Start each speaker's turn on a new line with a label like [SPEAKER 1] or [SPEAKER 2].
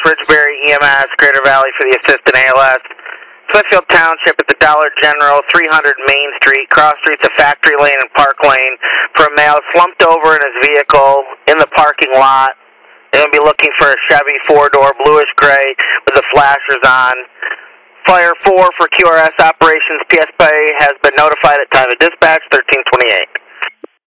[SPEAKER 1] Ridgeberry EMS, Greater Valley for the assistant ALS. Smithfield Township at the Dollar General, 300 Main Street, cross streets of Factory Lane and Park Lane, for a male slumped over in his vehicle in the parking lot. They're going to be looking for a Chevy 4-door, bluish gray, with the flashers on. Fire 4 for QRS operations. PSP has been notified at time of dispatch, 1328.